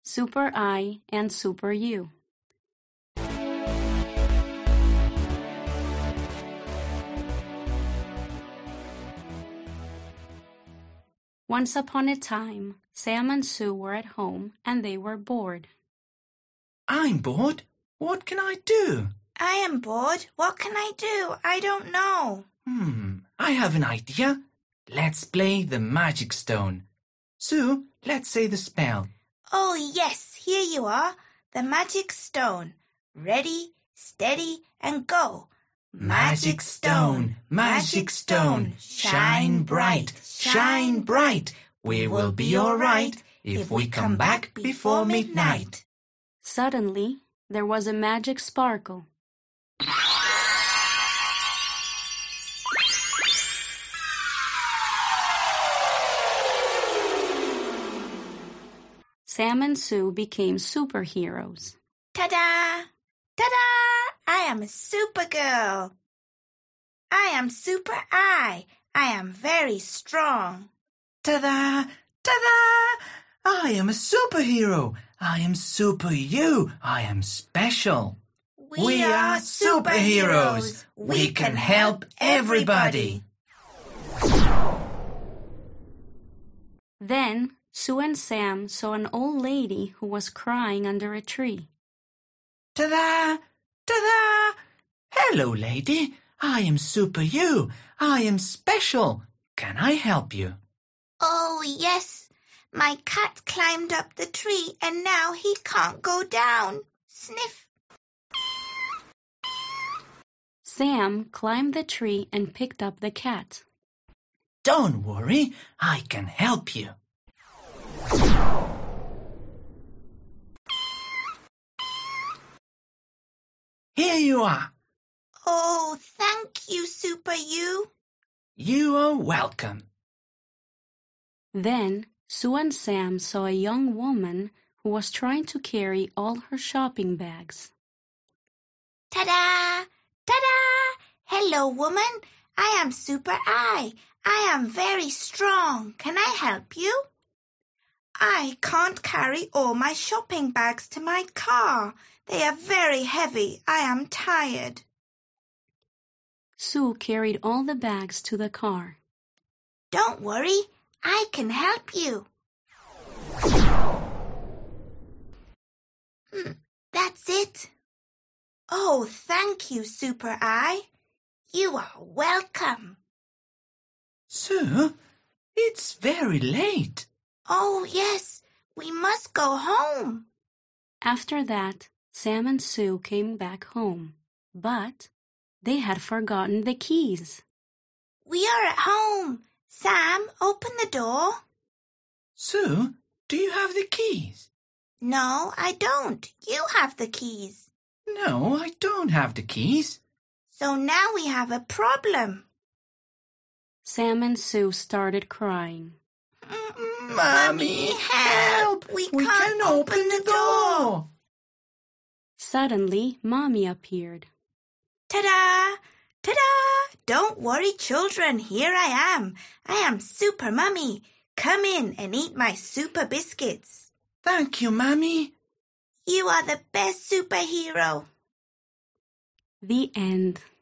Super I and Super You. Once upon a time, Sam and Sue were at home and they were bored. I'm bored. What can I do? I am bored. What can I do? I don't know. I have an idea. Let's play the magic stone. Sue, let's say the spell. Oh, yes, here you are. The magic stone. Ready, steady, and go. Magic stone, shine bright, shine bright. We will be all right if we come back before midnight. Suddenly, there was a magic sparkle. Sam and Sue became superheroes. Ta-da! Ta-da! I am a Supergirl. I am Super I. I am very strong. Ta-da! Ta-da! I am a superhero. I am Super You. I am special. We are superheroes. We can help everybody. Then, Sue and Sam saw an old lady who was crying under a tree. Ta-da! Ta-da! Hello, lady. I am Super You. I am special. Can I help you? Oh, yes. My cat climbed up the tree and now he can't go down. Sniff. Sam climbed the tree and picked up the cat. Don't worry. I can help you. Here you are. Oh, thank you, Super You. You are welcome. Then, Sue and Sam saw a young woman who was trying to carry all her shopping bags. Ta-da! Ta-da! Hello, woman. I am Super I. I am very strong. Can I help you? I can't carry all my shopping bags to my car. They are very heavy. I am tired. Sue carried all the bags to the car. Don't worry. I can help you. That's it. Oh, thank you, Super I. You are welcome. Sue, it's very late. Oh, yes. We must go home. After that, Sam and Sue came back home, but they had forgotten the keys. We are at home. Sam, open the door. Sue, do you have the keys? No, I don't. You have the keys. No, I don't have the keys. So now we have a problem. Sam and Sue started crying. Mommy, help! We can't open the door. Suddenly, Mommy appeared. Ta-da! Ta-da! Don't worry, children. Here I am. I am Super Mummy. Come in and eat my super biscuits. Thank you, Mommy. You are the best superhero. The end.